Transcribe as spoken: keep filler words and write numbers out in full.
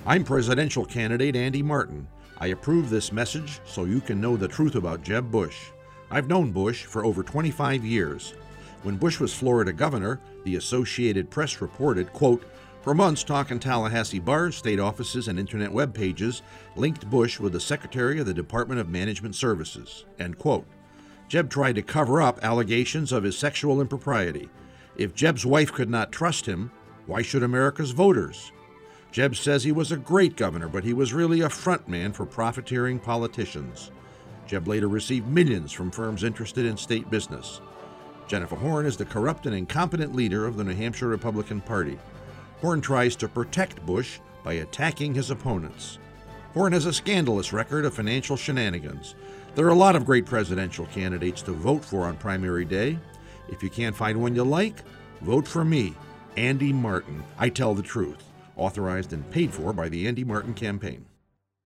I'm presidential candidate Andy Martin. I approve this message so you can know the truth about Jeb Bush. I've known Bush for over twenty-five years. When Bush was Florida governor, the Associated Press reported, quote, "For months, talk in Tallahassee bars, state offices, and internet web pages linked Bush with the Secretary of the Department of Management Services," end quote. Jeb tried to cover up allegations of his sexual impropriety. If Jeb's wife could not trust him, why should America's voters? Jeb says he was a great governor, but he was really a front man for profiteering politicians. Jeb later received millions from firms interested in state business. Jennifer Horn is the corrupt and incompetent leader of the New Hampshire Republican Party. Horn tries to protect Bush by attacking his opponents. Horn has a scandalous record of financial shenanigans. There are a lot of great presidential candidates to vote for on primary day. If you can't find one you like, vote for me, Andy Martin. I tell the truth. Authorized and paid for by the Andy Martin Campaign.